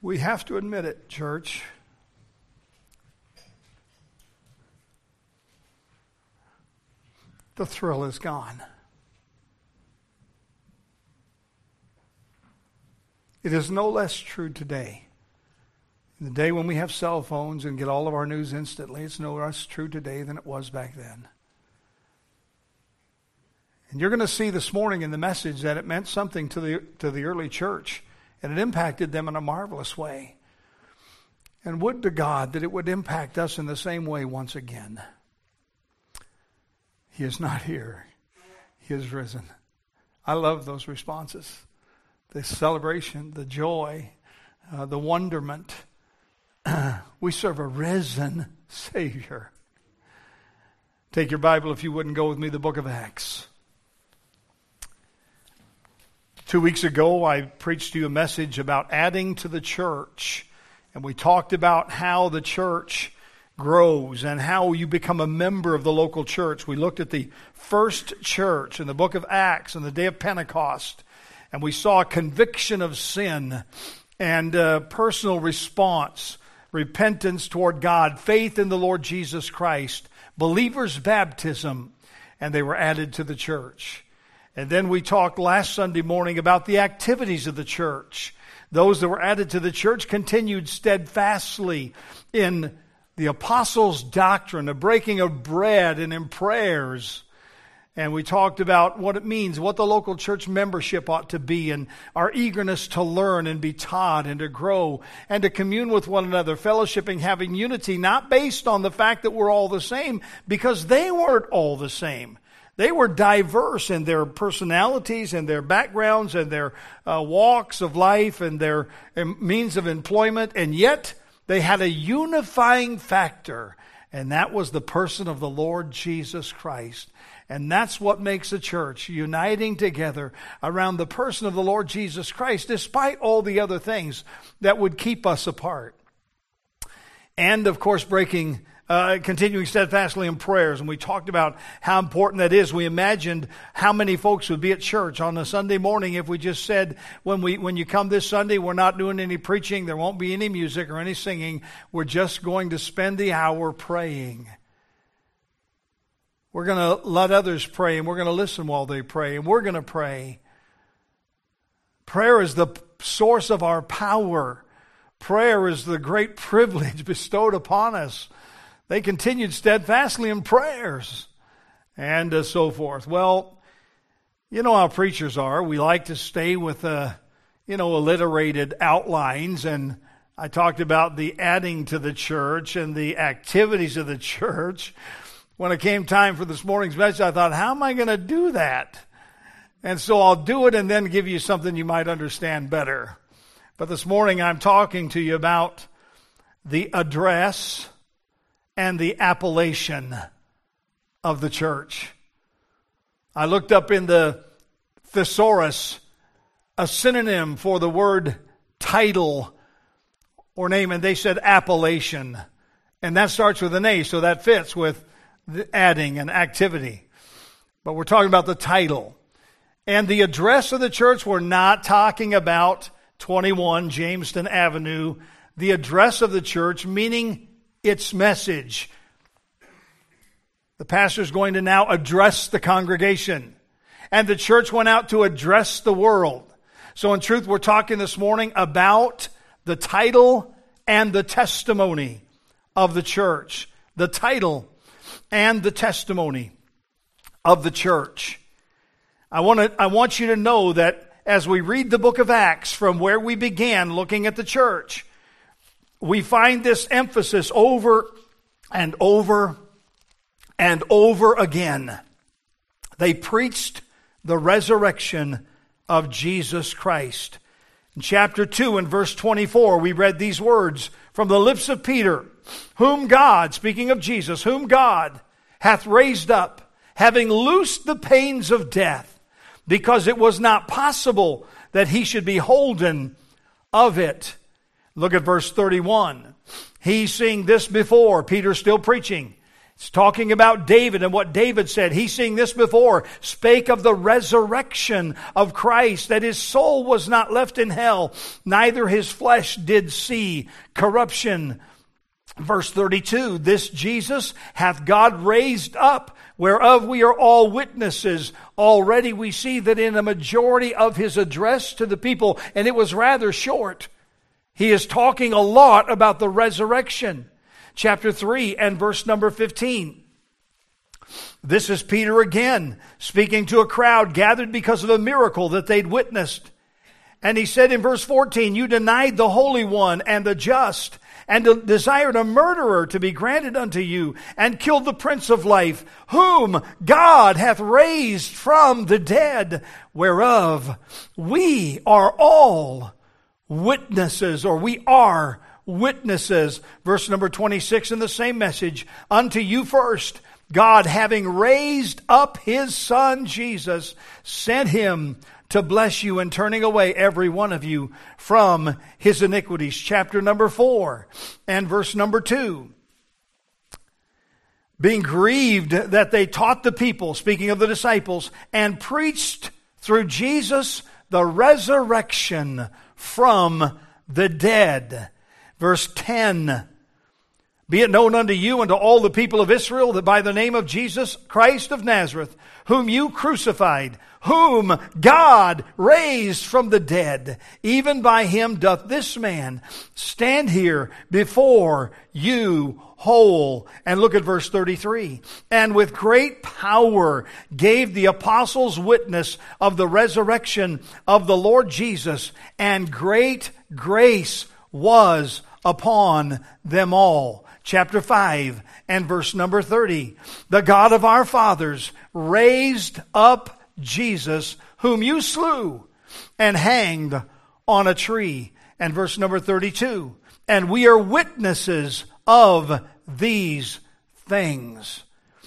We have to admit it, church. The thrill is gone. It is no less true today. In the day when we have cell phones and get all of our news instantly, it's no less true today than it was back then. And you're going to see this morning in the message that it meant something to the early church, and it impacted them in a marvelous way. And would to God that it would impact us in the same way once again. He is not here. He is risen. I love those responses. The celebration, the joy, the wonderment. We serve a risen Savior. Take your Bible, if you wouldn't, go with me, the book of Acts. 2 weeks ago, I preached to you a message about adding to the church. And we talked about how the church grows and how you become a member of the local church. We looked at the first church in the book of Acts on the day of Pentecost. And we saw a conviction of sin and personal response, repentance toward God, faith in the Lord Jesus Christ, believers' baptism, and they were added to the church. And then we talked last Sunday morning about the activities of the church. Those that were added to the church continued steadfastly in the apostles' doctrine, the breaking of bread and in prayers. And we talked about what it means, what the local church membership ought to be, and our eagerness to learn and be taught and to grow and to commune with one another, fellowshipping, having unity, not based on the fact that we're all the same, because they weren't all the same. They were diverse in their personalities and their backgrounds and their walks of life and their means of employment, and yet they had a unifying factor, and that was the person of the Lord Jesus Christ. And that's what makes a church, uniting together around the person of the Lord Jesus Christ, despite all the other things that would keep us apart. And, of course, continuing steadfastly in prayers. And we talked about how important that is. We imagined how many folks would be at church on a Sunday morning if we just said, when you come this Sunday, we're not doing any preaching, there won't be any music or any singing, we're just going to spend the hour praying. We're going to let others pray, and we're going to listen while they pray, and we're going to pray. Prayer is the source of our power. Prayer is the great privilege bestowed upon us. They continued steadfastly in prayers and so forth. Well, you know how preachers are. We like to stay with, alliterated outlines. And I talked about the adding to the church and the activities of the church. When it came time for this morning's message, I thought, how am I going to do that? And so I'll do it and then give you something you might understand better. But this morning I'm talking to you about the address and the appellation of the church. I looked up in the thesaurus a synonym for the word title or name, and they said appellation. And that starts with an A, so that fits with the adding and activity. But we're talking about the title. And the address of the church, we're not talking about 21 Jamestown Avenue. The address of the church, meaning its message. The pastor is going to now address the congregation. And the church went out to address the world. So in truth, we're talking this morning about the title and the testimony of the church. The title and the testimony of the church. I want you to know that as we read the book of Acts from where we began looking at the church, we find this emphasis over and over and over again. They preached the resurrection of Jesus Christ. In chapter 2 and verse 24, we read these words from the lips of Peter, whom God, speaking of Jesus, whom God hath raised up, having loosed the pains of death, because it was not possible that he should be holden of it. Look at verse 31. He's seeing this before, Peter's still preaching. It's talking about David and what David said. He's seeing this before. Spake of the resurrection of Christ, that his soul was not left in hell, neither his flesh did see corruption. Verse 32, this Jesus hath God raised up, whereof we are all witnesses. Already we see that in a majority of his address to the people, and it was rather short, he is talking a lot about the resurrection. Chapter 3 and verse number 15. This is Peter again, speaking to a crowd gathered because of a miracle that they'd witnessed. And he said in verse 14, you denied the Holy One and the just, and desired a murderer to be granted unto you, and killed the Prince of Life, whom God hath raised from the dead, whereof we are all witnesses, or we are witnesses. Verse number 26 in the same message. Unto you first, God, having raised up his Son Jesus, sent him to bless you and turning away every one of you from his iniquities. Chapter number 4 and verse number 2. Being grieved that they taught the people, speaking of the disciples, and preached through Jesus the resurrection from the dead. Verse 10, be it known unto you and to all the people of Israel that by the name of Jesus Christ of Nazareth, whom you crucified, whom God raised from the dead, even by him doth this man stand here before you whole. And look at verse 33. And with great power gave the apostles witness of the resurrection of the Lord Jesus, and great grace was upon them all. Chapter 5 and verse number 30. The God of our fathers raised up Jesus, whom you slew and hanged on a tree. And verse number 32. And we are witnesses of these things.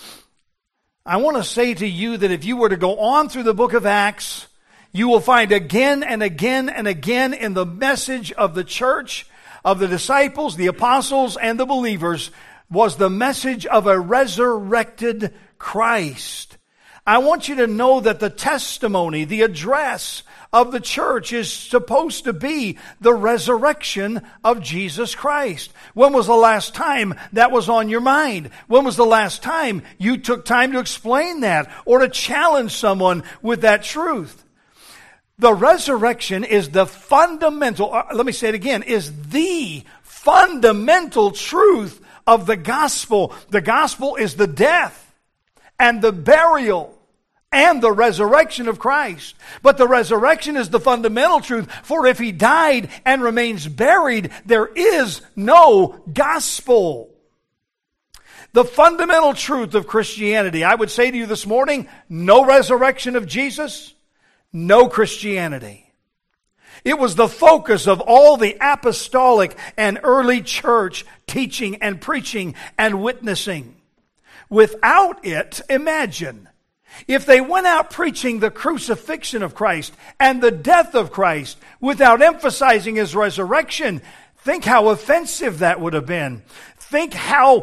I want to say to you that if you were to go on through the book of Acts, you will find again and again and again in the message of the church, of the disciples, the apostles, and the believers, was the message of a resurrected Christ. I want you to know that the testimony, the address of the church is supposed to be the resurrection of Jesus Christ. When was the last time that was on your mind? When was the last time you took time to explain that or to challenge someone with that truth? The resurrection is the fundamental, let me say it again, is the fundamental truth of the gospel. The gospel is the death and the burial and the resurrection of Christ. But the resurrection is the fundamental truth, for if he died and remains buried, there is no gospel. The fundamental truth of Christianity, I would say to you this morning, no resurrection of Jesus, no Christianity. It was the focus of all the apostolic and early church teaching and preaching and witnessing. Without it, imagine, if they went out preaching the crucifixion of Christ and the death of Christ without emphasizing his resurrection, think how offensive that would have been. Think how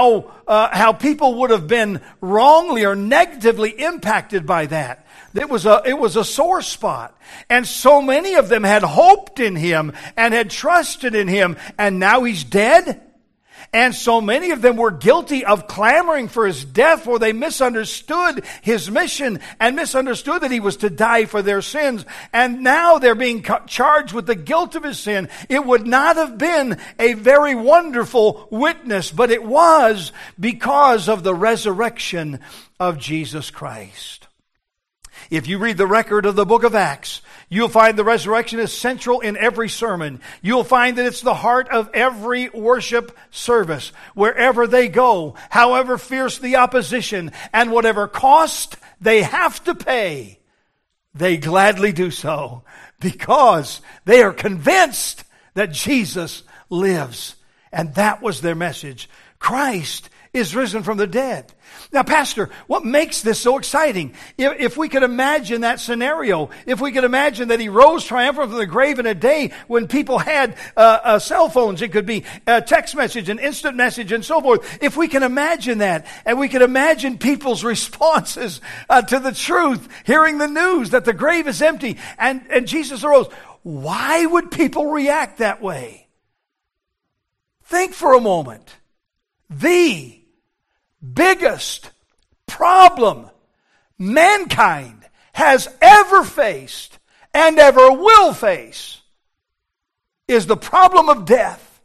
people would have been wrongly or negatively impacted by that. It was a sore spot. And so many of them had hoped in him and had trusted in him, and now he's dead. And so many of them were guilty of clamoring for his death, for they misunderstood his mission and misunderstood that he was to die for their sins. And now they're being charged with the guilt of his sin. It would not have been a very wonderful witness, but it was because of the resurrection of Jesus Christ. If you read the record of the book of Acts, you'll find the resurrection is central in every sermon. You'll find that it's the heart of every worship service. Wherever they go, however fierce the opposition, and whatever cost they have to pay, they gladly do so because they are convinced that Jesus lives. And that was their message. Christ is risen from the dead. Now, Pastor, what makes this so exciting? If we could imagine that scenario, if we could imagine that he rose triumphant from the grave in a day when people had cell phones, it could be a text message, an instant message, and so forth. If we can imagine that, and we can imagine people's responses to the truth, hearing the news that the grave is empty and Jesus arose, why would people react that way? Think for a moment. The biggest problem mankind has ever faced and ever will face is the problem of death.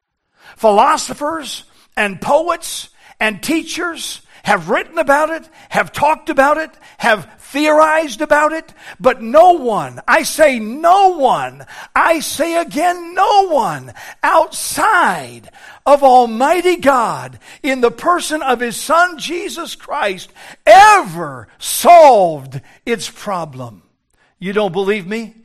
Philosophers and poets and teachers have written about it, have talked about it, have theorized about it, but no one, I say no one, I say again no one outside of Almighty God in the person of His Son Jesus Christ ever solved its problem. You don't believe me?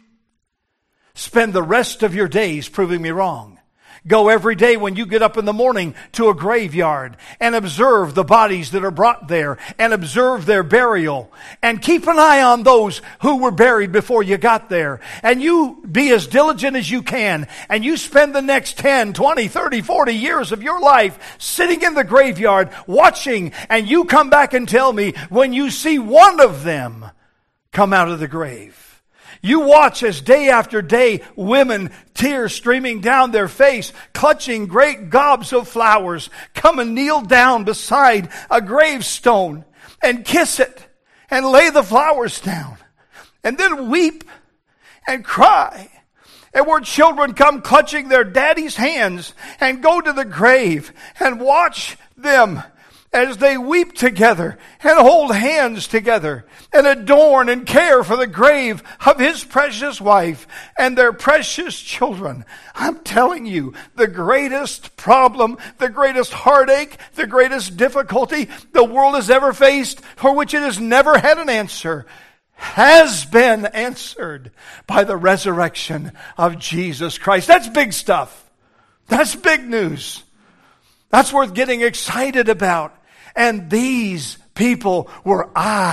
Spend the rest of your days proving me wrong. Go every day when you get up in the morning to a graveyard and observe the bodies that are brought there and observe their burial. And keep an eye on those who were buried before you got there. And you be as diligent as you can. And you spend the next 10, 20, 30, 40 years of your life sitting in the graveyard watching. And you come back and tell me when you see one of them come out of the grave. You watch as day after day, women, tears streaming down their face, clutching great gobs of flowers, come and kneel down beside a gravestone and kiss it and lay the flowers down and then weep and cry. And where children come clutching their daddy's hands and go to the grave and watch them as they weep together and hold hands together and adorn and care for the grave of his precious wife and their precious children. I'm telling you, the greatest problem, the greatest heartache, the greatest difficulty the world has ever faced, for which it has never had an answer, has been answered by the resurrection of Jesus Christ. That's big stuff. That's big news. That's worth getting excited about. And these people were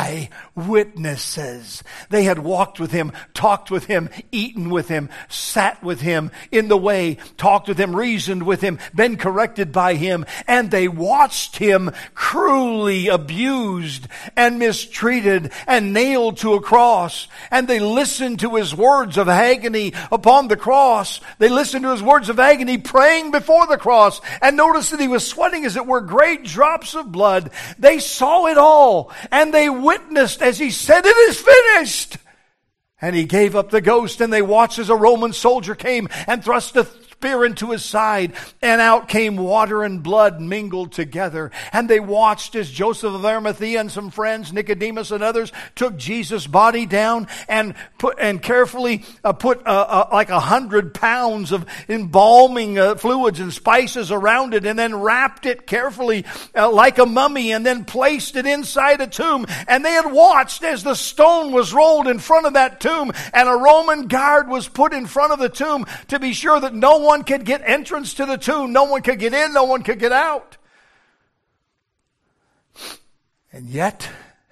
eyewitnesses. They had walked with him, talked with him, eaten with him, sat with him in the way, talked with him, reasoned with him, been corrected by him, and they watched him cruelly abused and mistreated and nailed to a cross. And they listened to his words of agony upon the cross. They listened to his words of agony praying before the cross, and noticed that he was sweating as it were great drops of blood. They saw it all, and they witnessed as he said, "It is finished." And he gave up the ghost, and they watched as a Roman soldier came and thrust a spear into his side, and out came water and blood mingled together. And they watched as Joseph of Arimathea and some friends, Nicodemus and others, took Jesus' body down and carefully put like 100 pounds of embalming fluids and spices around it, and then wrapped it carefully like a mummy, and then placed it inside a tomb. And they had watched as the stone was rolled in front of that tomb, and a Roman guard was put in front of the tomb to be sure that no one could get entrance to the tomb. No one could get in. No one could get out. And yet,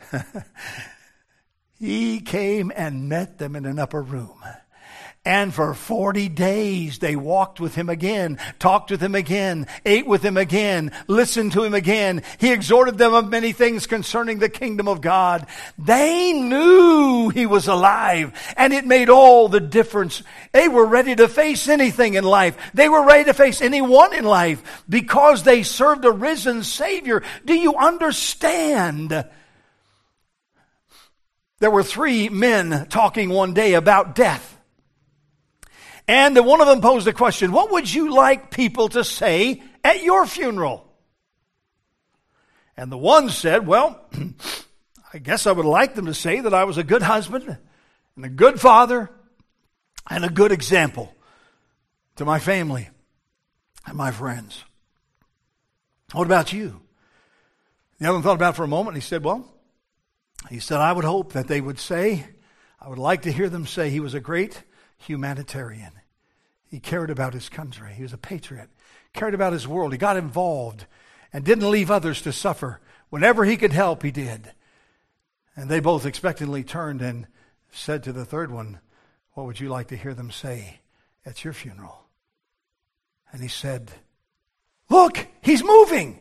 he came and met them in an upper room. And for 40 days they walked with him again, talked with him again, ate with him again, listened to him again. He exhorted them of many things concerning the kingdom of God. They knew he was alive, and it made all the difference. They were ready to face anything in life. They were ready to face anyone in life because they served a risen Savior. Do you understand? There were 3 men talking one day about death. And one of them posed a question: what would you like people to say at your funeral? And the one said, well, I guess I would like them to say that I was a good husband and a good father and a good example to my family and my friends. What about you? The other one thought about it for a moment, and he said, I would hope that they would say, I would like to hear them say he was a great humanitarian. He cared about his country. He was a patriot. Cared about his world. He got involved and didn't leave others to suffer. Whenever he could help, he did. And they both expectantly turned and said to the third one, what would you like to hear them say at your funeral? And he said, look, he's moving.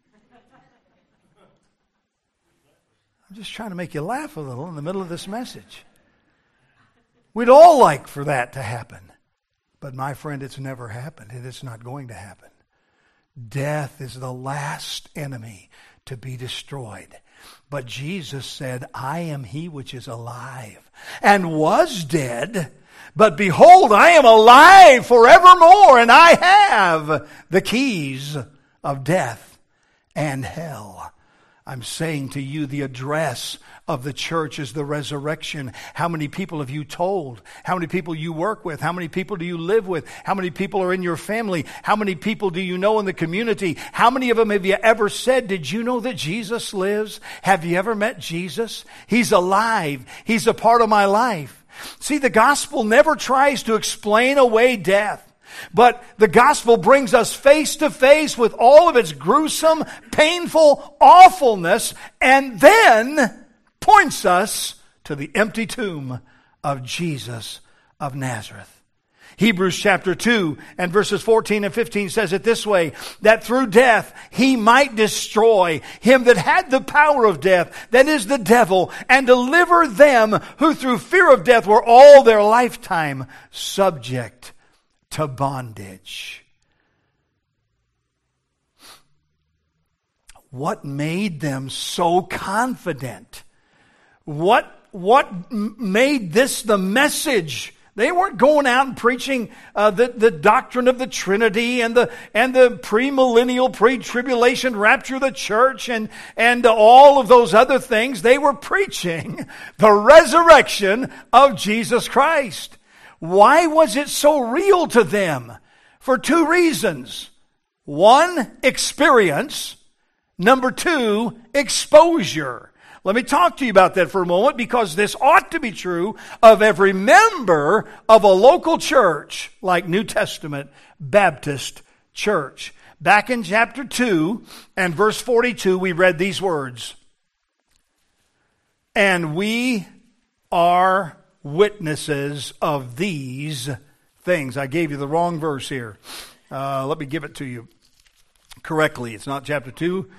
I'm just trying to make you laugh a little in the middle of this message. We'd all like for that to happen. But my friend, it's never happened, and it's not going to happen. Death is the last enemy to be destroyed. But Jesus said, I am he which is alive and was dead. But behold, I am alive forevermore, and I have the keys of death and hell. I'm saying to you, the address of the church is the resurrection. How many people have you told? How many people you work with? How many people do you live with? How many people are in your family? How many people do you know in the community? How many of them have you ever said, did you know that Jesus lives? Have you ever met Jesus? He's alive. He's a part of my life. See, the gospel never tries to explain away death. But the gospel brings us face to face with all of its gruesome, painful awfulness, and then points us to the empty tomb of Jesus of Nazareth. Hebrews chapter 2 and verses 14 and 15 says it this way, that through death he might destroy him that had the power of death, that is the devil, and deliver them who through fear of death were all their lifetime subject to bondage. What made them so confident? What made this the message? They weren't going out and preaching the doctrine of the Trinity and the premillennial, pre-tribulation rapture of the church and all of those other things. They were preaching the resurrection of Jesus Christ. Why was it so real to them? For two reasons. One, experience. Number two, exposure. Let me talk to you about that for a moment, because this ought to be true of every member of a local church like New Testament Baptist Church. Back in chapter 2 and verse 42, we read these words. And we are witnesses of these things. I gave you the wrong verse here. Let me give it to you correctly. It's not chapter 2.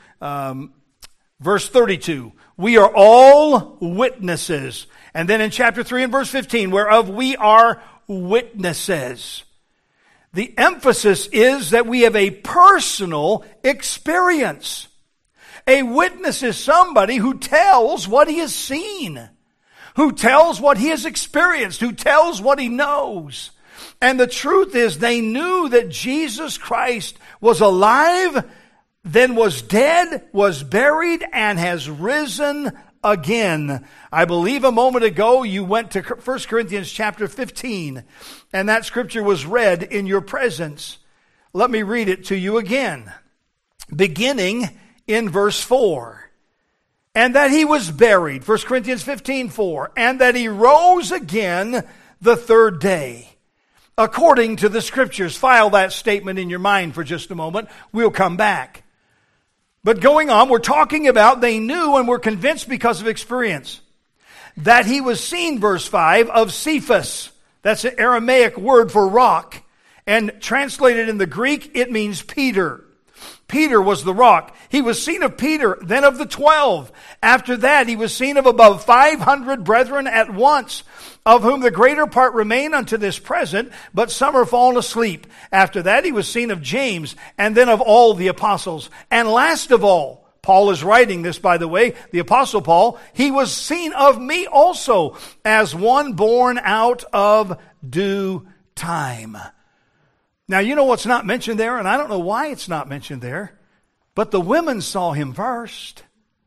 Verse 32. We are all witnesses. And then in chapter 3 and verse 15, whereof we are witnesses. The emphasis is that we have a personal experience. A witness is somebody who tells what he has seen, who tells what he has experienced, who tells what he knows. And the truth is, they knew that Jesus Christ was alive, then was dead, was buried, and has risen again. I believe a moment ago you went to 1 Corinthians chapter 15, and that scripture was read in your presence. Let me read it to you again, beginning in verse 4. And that he was buried, 1 Corinthians 15:4, and that he rose again the third day, according to the scriptures. File that statement in your mind for just a moment. We'll come back. But going on, we're talking about they knew and were convinced because of experience that he was seen, verse 5, of Cephas. That's an Aramaic word for rock. And translated in the Greek, it means Peter. Peter was the rock. He was seen of Peter, then of the 12. After that, he was seen of above 500 brethren at once, of whom the greater part remain unto this present, but some are fallen asleep. After that, he was seen of James, and then of all the apostles. And last of all, Paul is writing this, by the way, the apostle Paul, he was seen of me also, as one born out of due time. Now, you know what's not mentioned there, and I don't know why it's not mentioned there, but the women saw him first.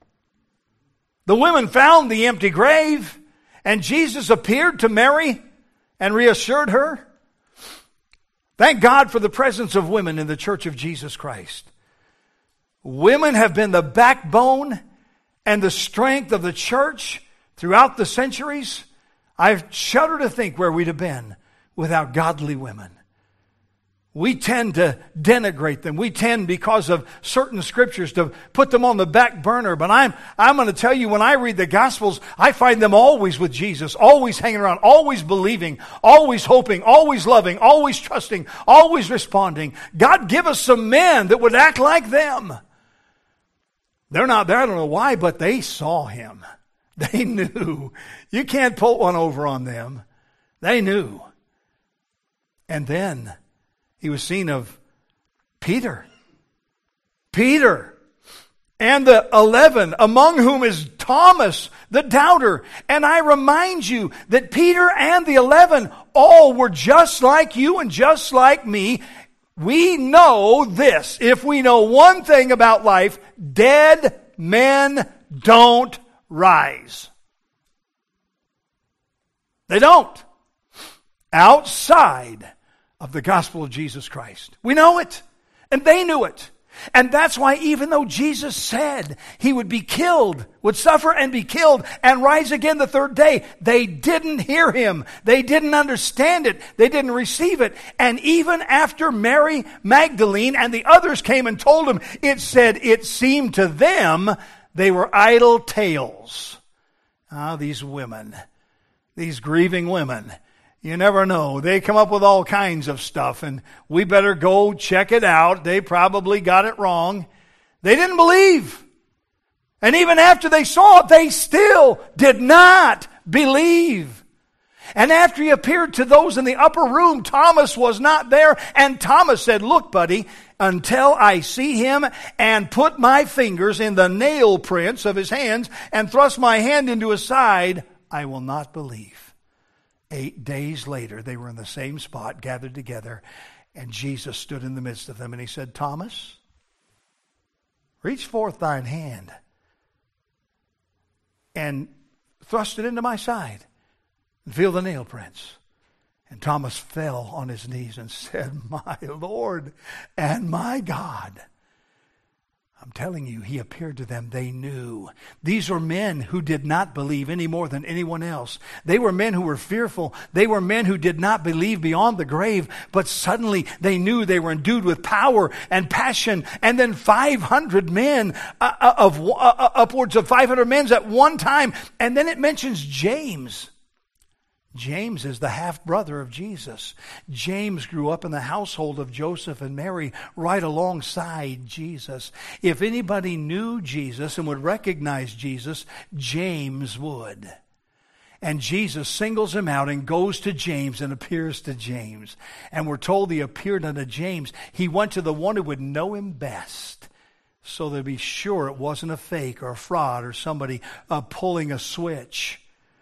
The women found the empty grave, and Jesus appeared to Mary and reassured her. Thank God for the presence of women in the Church of Jesus Christ. Women have been the backbone and the strength of the church throughout the centuries. I shudder to think where we'd have been without godly women. We tend to denigrate them. We tend, because of certain scriptures, to put them on the back burner. But I'm going to tell you, when I read the Gospels, I find them always with Jesus, always hanging around, always believing, always hoping, always loving, always trusting, always responding. God, give us some men that would act like them. They're not there. I don't know why, but they saw him. They knew. You can't pull one over on them. They knew. And then he was seen of Peter. Peter and the 11, among whom is Thomas, the doubter. And I remind you that Peter and the 11 all were just like you and just like me. We know this. If we know one thing about life, dead men don't rise. They don't. Outside of the gospel of Jesus Christ. We know it. And they knew it. And that's why, even though Jesus said he would be killed, would suffer and be killed and rise again the third day, they didn't hear him. They didn't understand it. They didn't receive it. And even after Mary Magdalene and the others came and told him, it said it seemed to them they were idle tales. These women, these grieving women, you never know. They come up with all kinds of stuff, and we better go check it out. They probably got it wrong. They didn't believe. And even after they saw it, they still did not believe. And after he appeared to those in the upper room, Thomas was not there. And Thomas said, "Look, buddy, until I see him and put my fingers in the nail prints of his hands and thrust my hand into his side, I will not believe." 8 days later, they were in the same spot, gathered together, and Jesus stood in the midst of them, and he said, "Thomas, reach forth thine hand and thrust it into my side and feel the nail prints." And Thomas fell on his knees and said, "My Lord and my God." I'm telling you, he appeared to them. They knew. These were men who did not believe any more than anyone else. They were men who were fearful. They were men who did not believe beyond the grave. But suddenly they knew they were endued with power and passion. And then 500 men, upwards of 500 men at one time. And then it mentions James. James is the half-brother of Jesus. James grew up in the household of Joseph and Mary right alongside Jesus. If anybody knew Jesus and would recognize Jesus, James would. And Jesus singles him out and goes to James and appears to James. And we're told he appeared unto James. He went to the one who would know him best, so they'd be sure it wasn't a fake or a fraud or somebody pulling a switch.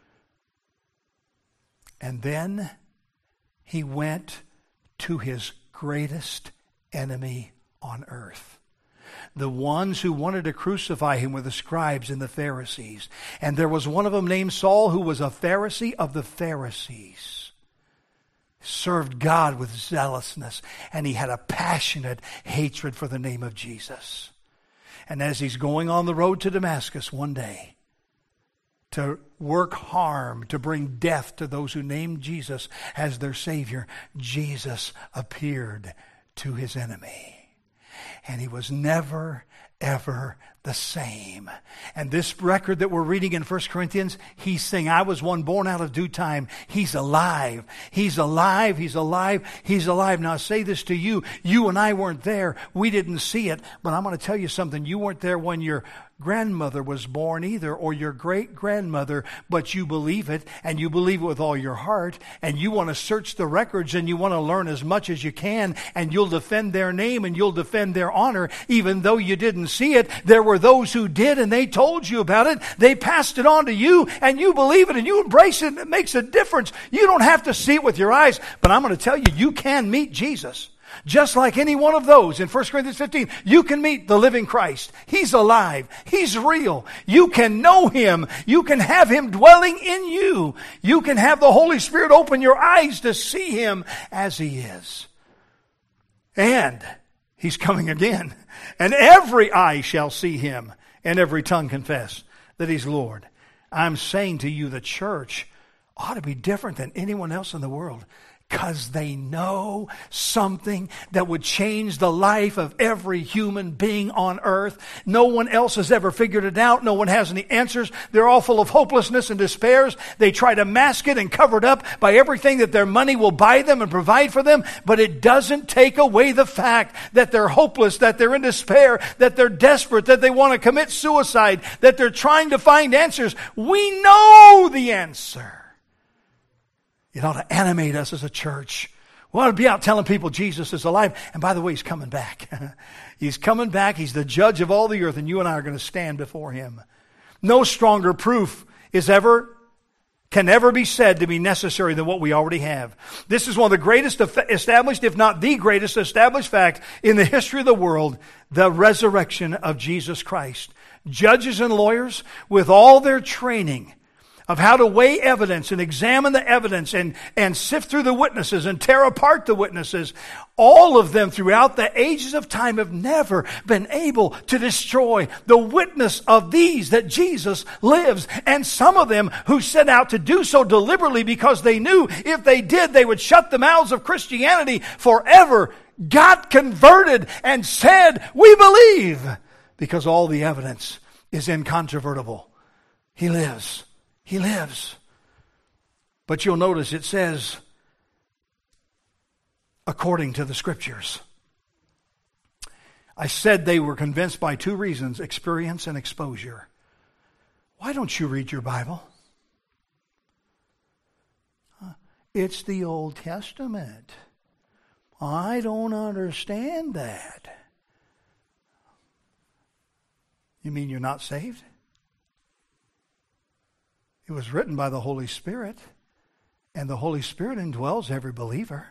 And then he went to his greatest enemy on earth. The ones who wanted to crucify him were the scribes and the Pharisees. And there was one of them named Saul who was a Pharisee of the Pharisees. Served God with zealousness, and he had a passionate hatred for the name of Jesus. And as he's going on the road to Damascus one day, to work harm, to bring death to those who named Jesus as their Savior, Jesus appeared to his enemy. And he was never, ever the same. And this record that we're reading in 1 Corinthians, he's saying, "I was one born out of due time." He's alive. He's alive. He's alive. He's alive. Now I say this to you. You and I weren't there. We didn't see it. But I'm going to tell you something. You weren't there when your grandmother was born either, or your great-grandmother, but you believe it, and you believe it with all your heart, and you want to search the records, and you want to learn as much as you can, and you'll defend their name, and you'll defend their honor, even though you didn't see it. There were those who did, and they told you about it. They passed it on to you, and you believe it, and you embrace it, and it makes a difference. You don't have to see it with your eyes, but I'm going to tell you, you can meet Jesus. Just like any one of those in 1 Corinthians 15, you can meet the living Christ. He's alive. He's real. You can know him. You can have him dwelling in you. You can have the Holy Spirit open your eyes to see him as he is. And he's coming again. And every eye shall see him, and every tongue confess that he's Lord. I'm saying to you, the church ought to be different than anyone else in the world. Because they know something that would change the life of every human being on earth. No one else has ever figured it out. No one has any answers. They're all full of hopelessness and despairs. They try to mask it and cover it up by everything that their money will buy them and provide for them. But it doesn't take away the fact that they're hopeless, that they're in despair, that they're desperate, that they want to commit suicide, that they're trying to find answers. We know the answer. It ought to animate us as a church. We ought to be out telling people Jesus is alive. And by the way, He's coming back. He's coming back. He's the judge of all the earth, and you and I are going to stand before Him. No stronger proof can ever be said to be necessary than what we already have. This is one of the greatest established, if not the greatest established fact in the history of the world, the resurrection of Jesus Christ. Judges and lawyers, with all their training of how to weigh evidence and examine the evidence and sift through the witnesses and tear apart the witnesses. All of them throughout the ages of time have never been able to destroy the witness of these that Jesus lives. And some of them who set out to do so deliberately because they knew if they did, they would shut the mouths of Christianity forever, got converted and said, "We believe," because all the evidence is incontrovertible. He lives. He lives. But you'll notice it says, according to the Scriptures. I said they were convinced by two reasons, experience and exposure. Why don't you read your Bible? It's the Old Testament. I don't understand that. You mean you're not saved? It was written by the Holy Spirit, and the Holy Spirit indwells every believer.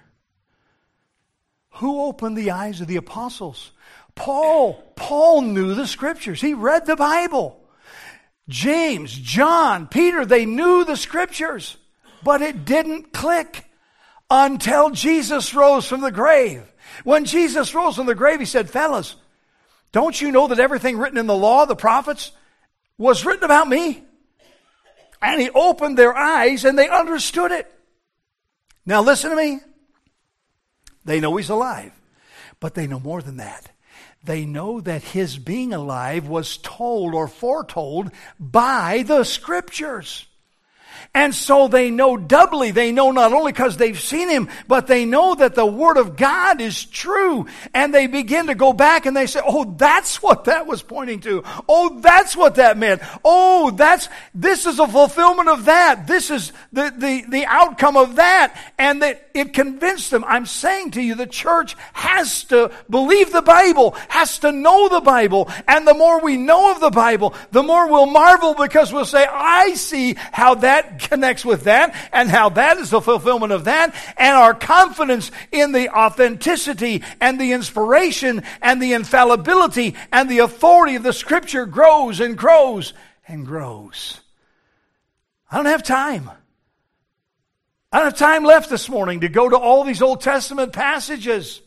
Who opened the eyes of the apostles? Paul. Paul knew the Scriptures. He read the Bible. James, John, Peter, they knew the Scriptures, but it didn't click until Jesus rose from the grave. When Jesus rose from the grave, He said, "Fellas, don't you know that everything written in the law, the prophets, was written about me?" And He opened their eyes and they understood it. Now listen to me. They know He's alive, but they know more than that. They know that His being alive was told or foretold by the Scriptures. And so they know doubly. They know not only because they've seen Him, but they know that the Word of God is true. And they begin to go back and they say, "Oh, that's what that was pointing to. Oh, that's what that meant. Oh, this is a fulfillment of that. This is the outcome of that." And that it convinced them. I'm saying to you, the church has to believe the Bible, has to know the Bible. And the more we know of the Bible, the more we'll marvel, because we'll say, "I see how that connects with that, and how that is the fulfillment of that." And our confidence in the authenticity and the inspiration and the infallibility and the authority of the Scripture grows and grows and grows. I don't have time. I don't have time left this morning to go to all these Old Testament passages.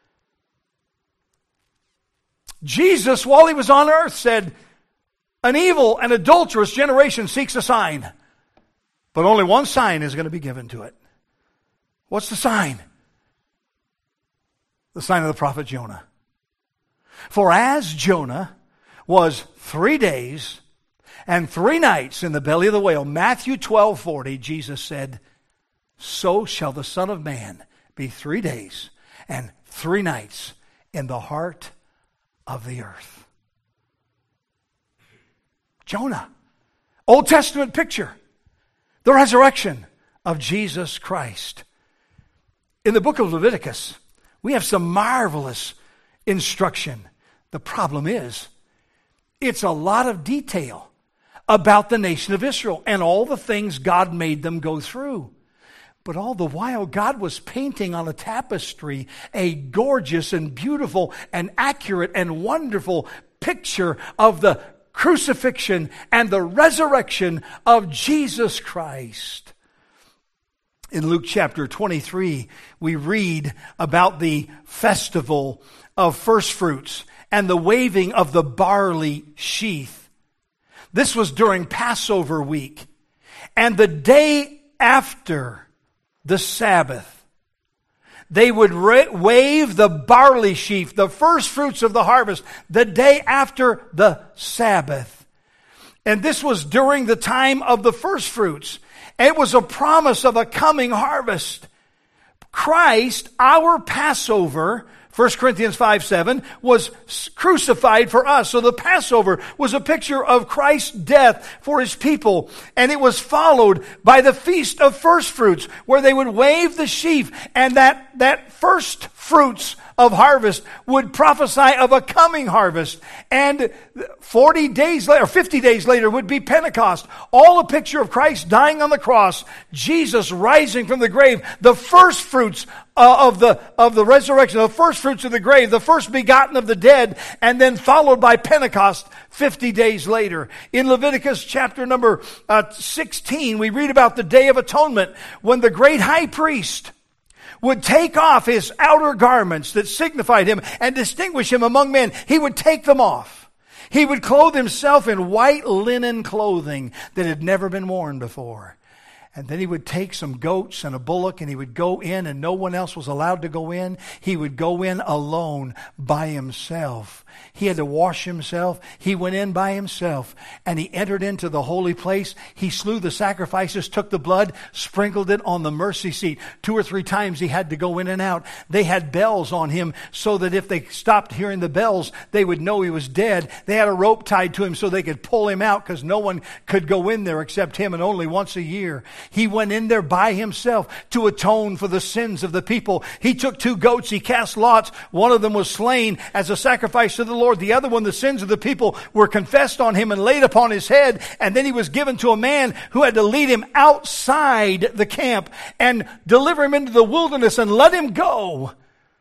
Jesus, while He was on earth, said, "An evil and adulterous generation seeks a sign. But only one sign is going to be given to it." What's the sign? The sign of the prophet Jonah. For as Jonah was 3 days and 3 nights in the belly of the whale, Matthew 12:40, Jesus said, "So shall the Son of Man be 3 days and 3 nights in the heart of the earth." Jonah. Old Testament picture. The resurrection of Jesus Christ. In the book of Leviticus, we have some marvelous instruction. The problem is, it's a lot of detail about the nation of Israel and all the things God made them go through. But all the while, God was painting on a tapestry a gorgeous and beautiful and accurate and wonderful picture of the crucifixion and the resurrection of Jesus Christ. In Luke chapter 23, we read about the festival of first fruits and the waving of the barley sheath. This was during Passover week. And the day after the Sabbath, they would wave the barley sheaf, the first fruits of the harvest, the day after the Sabbath. And this was during the time of the first fruits. It was a promise of a coming harvest. Christ, our Passover, 1 Corinthians 5:7, was crucified for us. So the Passover was a picture of Christ's death for his people. And it was followed by the Feast of First Fruits, where they would wave the sheaf, and that first fruits of harvest would prophesy of a coming harvest. And 40 days later, or 50 days later, would be Pentecost. All a picture of Christ dying on the cross, Jesus rising from the grave, the first fruits of the resurrection, the first fruits of the grave, the first begotten of the dead, and then followed by Pentecost 50 days later. In Leviticus chapter number 16, we read about the Day of Atonement, when the great high priest would take off his outer garments that signified him and distinguish him among men. He would take them off. He would clothe himself in white linen clothing that had never been worn before. And then he would take some goats and a bullock, and he would go in, and no one else was allowed to go in. He would go in alone by himself. He had to wash himself. He went in by himself, and he entered into the holy place. He slew the sacrifices, took the blood, sprinkled it on the mercy seat. 2 or 3 times he had to go in and out. They had bells on him so that if they stopped hearing the bells, they would know he was dead. They had a rope tied to him so they could pull him out, because no one could go in there except him, and only once a year. He went in there by himself to atone for the sins of the people. He took 2 goats. He cast lots. One of them was slain as a sacrifice to the Lord. The other one, the sins of the people were confessed on him and laid upon his head. And then he was given to a man who had to lead him outside the camp and deliver him into the wilderness and let him go.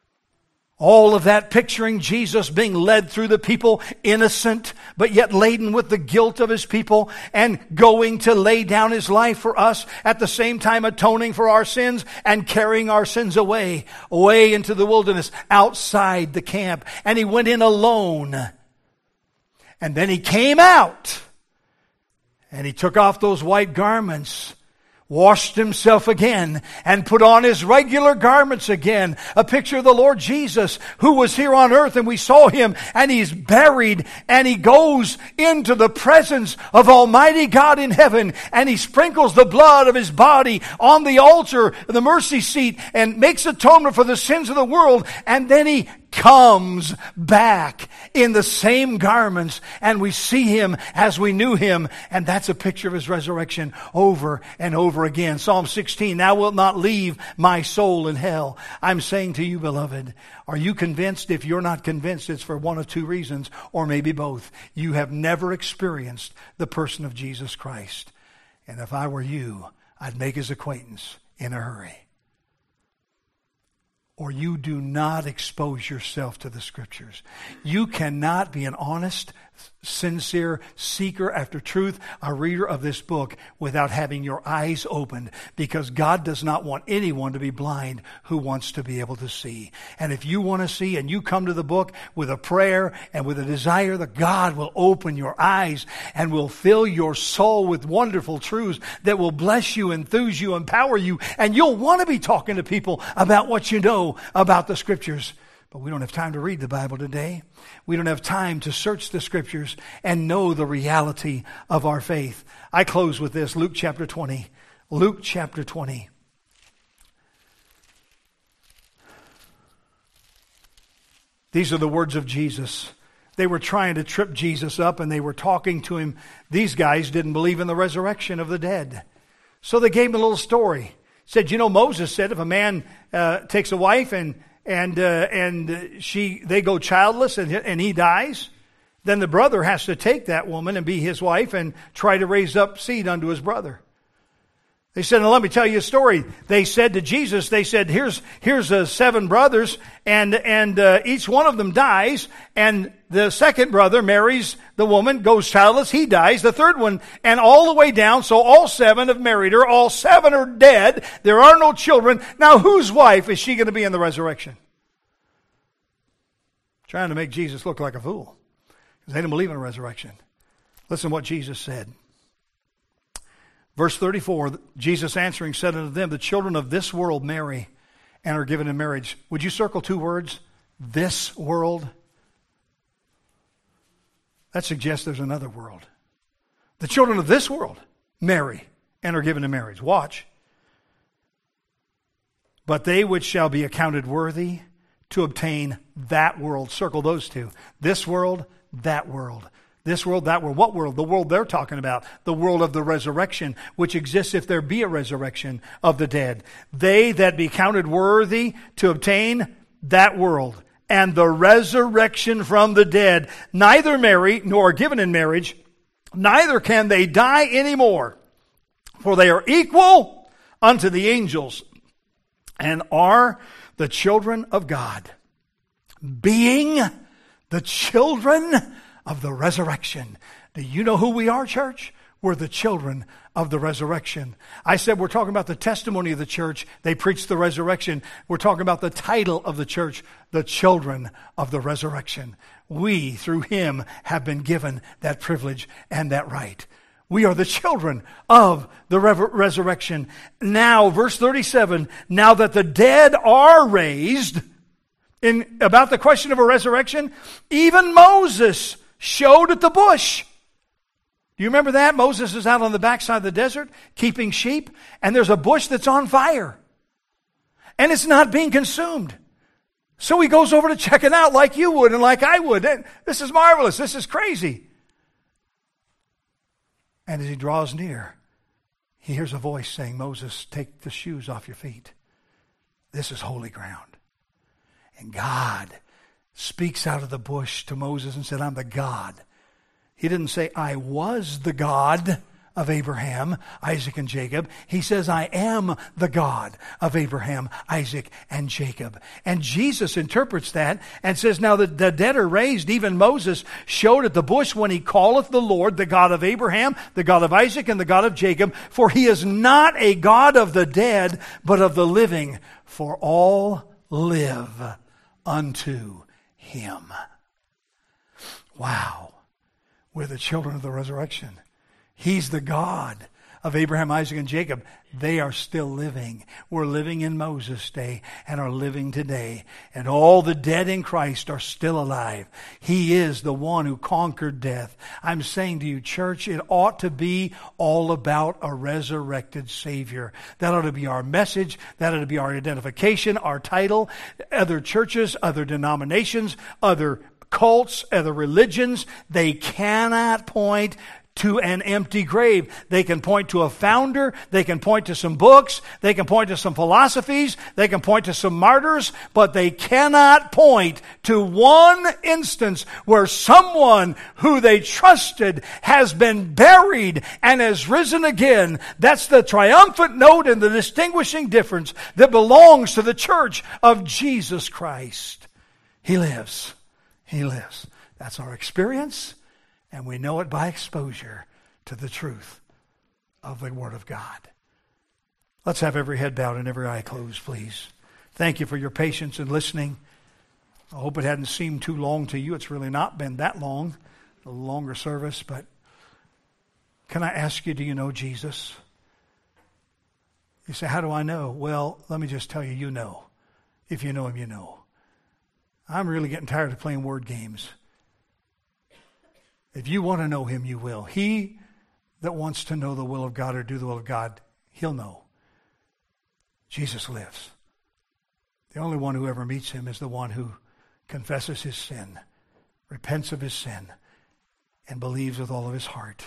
All of that picturing Jesus being led through the people, innocent, but yet laden with the guilt of his people, and going to lay down his life for us, at the same time atoning for our sins and carrying our sins away into the wilderness, outside the camp. And he went in alone. And then he came out, and he took off those white garments, washed himself again, and put on his regular garments again. A picture of the Lord Jesus, who was here on earth, and we saw him, and he's buried, and he goes into the presence of Almighty God in heaven, and he sprinkles the blood of his body on the altar, the mercy seat, and makes atonement for the sins of the world. And then he comes back in the same garments, and we see him as we knew him. And that's a picture of his resurrection over and over again. Psalm 16, thou wilt not leave my soul in hell. I'm saying to you, beloved, are you convinced? If you're not convinced, it's for one of 2 reasons, or maybe both. You have never experienced the person of Jesus Christ. And if I were you, I'd make his acquaintance in a hurry. Or you do not expose yourself to the Scriptures. You cannot be an honest, sincere seeker after truth, a reader of this book, without having your eyes opened, because God does not want anyone to be blind who wants to be able to see. And if you want to see, and you come to the book with a prayer and with a desire, that God will open your eyes and will fill your soul with wonderful truths that will bless you, enthuse you, empower you, and you'll want to be talking to people about what you know about the Scriptures. But we don't have time to read the Bible today. We don't have time to search the Scriptures and know the reality of our faith. I close with this, Luke chapter 20. Luke chapter 20. These are the words of Jesus. They were trying to trip Jesus up, and they were talking to him. These guys didn't believe in the resurrection of the dead. So they gave him a little story. Said, Moses said if a man takes a wife and they go childless and he dies, then the brother has to take that woman and be his wife and try to raise up seed unto his brother. They said, now let me tell you a story. They said to Jesus, here's 7 brothers, and each one of them dies, and the second brother marries the woman, goes childless, he dies. The third one, and all the way down, so all 7 have married her, all 7 are dead, there are no children. Now whose wife is she going to be in the resurrection? Trying to make Jesus look like a fool, because they didn't believe in a resurrection. Listen to what Jesus said. Verse 34, Jesus answering said unto them, the children of this world marry and are given in marriage. Would you circle 2 words? This world. That suggests there's another world. The children of this world marry and are given in marriage. Watch. But they which shall be accounted worthy to obtain that world. Circle those 2. This world, that world. This world, that world. What world? The world they're talking about. The world of the resurrection, which exists if there be a resurrection of the dead. They that be counted worthy to obtain that world and the resurrection from the dead, neither marry nor are given in marriage, neither can they die anymore. For they are equal unto the angels and are the children of God, being the children of the resurrection. Do you know who we are, church? We're the children of the resurrection. I said we're talking about the testimony of the church. They preach the resurrection. We're talking about the title of the church, the children of the resurrection. We, through Him, have been given that privilege and that right. We are the children of the resurrection. Now, verse 37, now that the dead are raised, about the question of a resurrection, even Moses showed at the bush. Do you remember that? Moses is out on the backside of the desert keeping sheep, and there's a bush that's on fire. And it's not being consumed. So he goes over to check it out like you would and like I would. This is marvelous. This is crazy. And as he draws near, he hears a voice saying, Moses, take the shoes off your feet. This is holy ground. And God speaks out of the bush to Moses and said, I'm the God. He didn't say, I was the God of Abraham, Isaac, and Jacob. He says, I am the God of Abraham, Isaac, and Jacob. And Jesus interprets that and says, now the dead are raised. Even Moses showed at the bush when he calleth the Lord, the God of Abraham, the God of Isaac, and the God of Jacob. For he is not a God of the dead, but of the living. For all live unto him. Wow. We're the children of the resurrection. He's the God of Abraham, Isaac, and Jacob. They are still living. We're living in Moses' day and are living today. And all the dead in Christ are still alive. He is the one who conquered death. I'm saying to you, church, it ought to be all about a resurrected Savior. That ought to be our message. That ought to be our identification, our title. Other churches, other denominations, other cults, other religions, they cannot point to an empty grave. They can point to a founder. They can point to some books. They can point to some philosophies. They can point to some martyrs. But they cannot point to one instance where someone who they trusted has been buried and has risen again. That's the triumphant note and the distinguishing difference that belongs to the church of Jesus Christ. He lives. He lives. That's our experience. And we know it by exposure to the truth of the Word of God. Let's have every head bowed and every eye closed, please. Thank you for your patience in listening. I hope it hadn't seemed too long to you. It's really not been that long, a longer service. But can I ask you, do you know Jesus? You say, how do I know? Well, let me just tell you, you know. If you know Him, you know. I'm really getting tired of playing word games. If you want to know Him, you will. He that wants to know the will of God or do the will of God, he'll know. Jesus lives. The only one who ever meets Him is the one who confesses his sin, repents of his sin, and believes with all of his heart.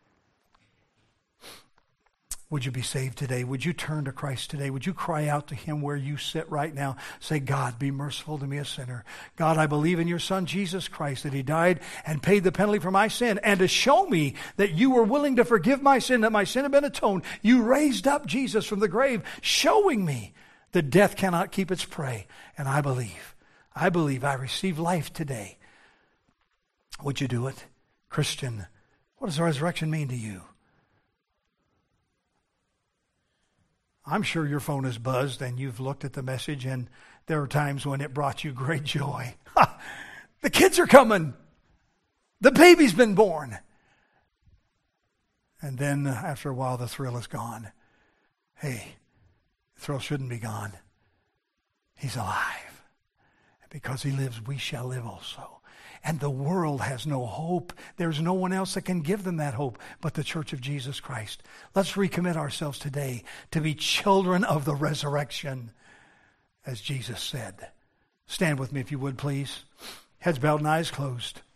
Would you be saved today? Would you turn to Christ today? Would you cry out to Him where you sit right now? Say, God, be merciful to me, a sinner. God, I believe in your Son, Jesus Christ, that He died and paid the penalty for my sin. And to show me that you were willing to forgive my sin, that my sin had been atoned, you raised up Jesus from the grave, showing me that death cannot keep its prey. And I believe I receive life today. Would you do it? Christian, what does the resurrection mean to you? I'm sure your phone is buzzed and you've looked at the message, and there are times when it brought you great joy. The kids are coming. The baby's been born. And then after a while, the thrill is gone. Hey, the thrill shouldn't be gone. He's alive. And because he lives, we shall live also. And the world has no hope. There's no one else that can give them that hope but the Church of Jesus Christ. Let's recommit ourselves today to be children of the resurrection, as Jesus said. Stand with me if you would, please. Heads bowed and eyes closed.